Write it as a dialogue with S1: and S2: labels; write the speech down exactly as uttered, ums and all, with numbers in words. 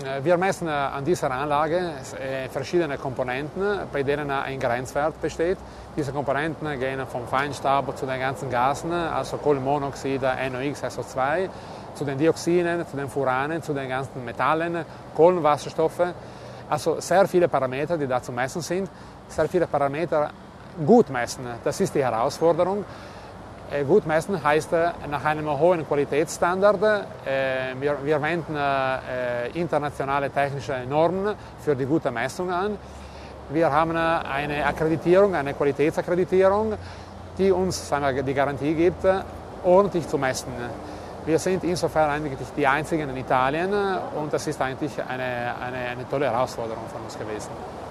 S1: Wir messen an dieser Anlage verschiedene Komponenten, bei denen ein Grenzwert besteht. Diese Komponenten gehen vom Feinstaub zu den ganzen Gasen, also Kohlenmonoxid, N O X, S O zwei, zu den Dioxinen, zu den Furanen, zu den ganzen Metallen, Kohlenwasserstoffe. Also sehr viele Parameter, die da zu messen sind. Sehr viele Parameter gut messen, das ist die Herausforderung. Gut messen heißt nach einem hohen Qualitätsstandard. Wir, wir wenden internationale technische Normen für die gute Messung an. Wir haben eine Akkreditierung, eine Qualitätsakkreditierung, die uns, sagen wir, die Garantie gibt, ordentlich zu messen. Wir sind insofern eigentlich die Einzigen in Italien und das ist eigentlich eine, eine, eine tolle Herausforderung von uns gewesen.